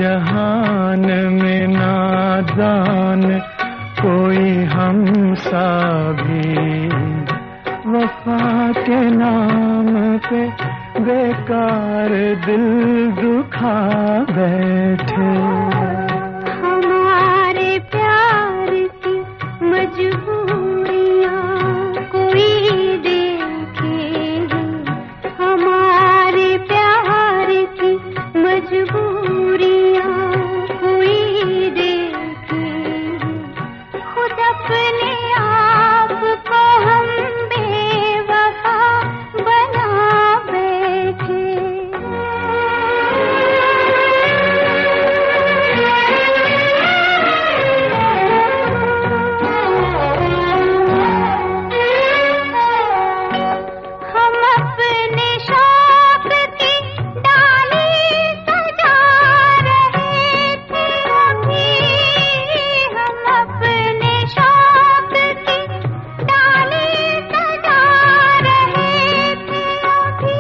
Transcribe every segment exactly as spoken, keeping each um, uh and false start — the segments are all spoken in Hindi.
जहान में नादान कोई हमसा भी वफा के नाम पे बेकार दिल दुखा बैठे। हमारे प्यार की मजबूरियां कोई देखे, हमारे प्यार की मजबूरियां कोई देखे। खुद अपने आप को हम बेवफा बना बैठे। हम अपने शौक की डाली सजा रहे थे अभी, हम अपने शौक की डाली सजा रहे थे अभी।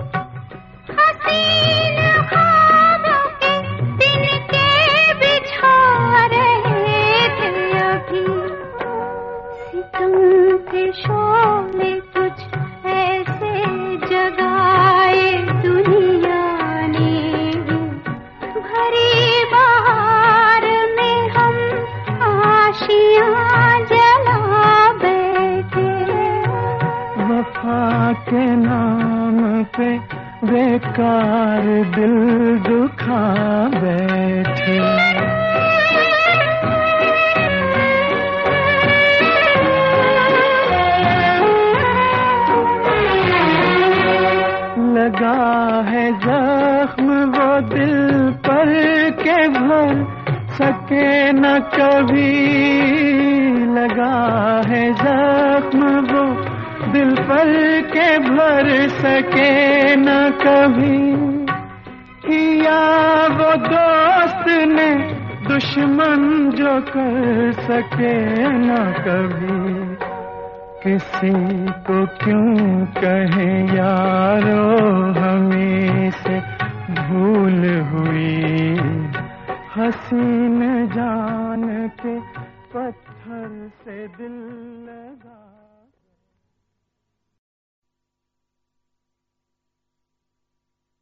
हसीन ख्वाबों के दिन के बिछा रहे थे अभी। सितम के शोले कुछ ऐसे जगाए दुनिया ने, भरी बहार में हम आशियां जला बैठे। वफा के नाम पे बेकार दिल दुखा बैठे। लगा है जख्म वो दिल पर के भर सके न कभी, लगा है जख्म वो दिल पर के भर सके न कभी। किया वो दोस्त ने दुश्मन जो कर सके न कभी। किसी को क्यों कहे यारो हमें से भूल हुई, हसीन जान के पत्थर से दिल लगा।